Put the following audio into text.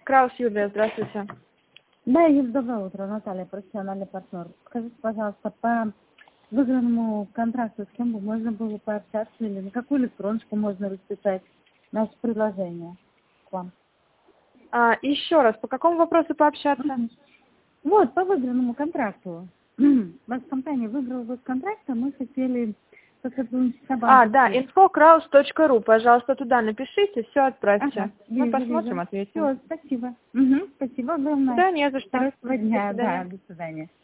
Краус Юлия, здравствуйте. Да, Юль, доброе утро, Наталья, профессиональный партнер. Скажите, пожалуйста, по выигранному контракту с кем бы можно было пообщаться или на какую электроночку можно расписать наше предложение к вам? Еще раз, по какому вопросу пообщаться? Вот, по выигранному контракту. Ваша компания выиграла контракт, а мы хотели сотрудничать с банком. Да, info.kraus.ru, пожалуйста, туда напишите, все отправьте. Ага, Мы вижу, посмотрим, вижу. ответим. Все, спасибо. Спасибо огромное. Да, не за что. Хорошего дня, До свидания. да, до свидания.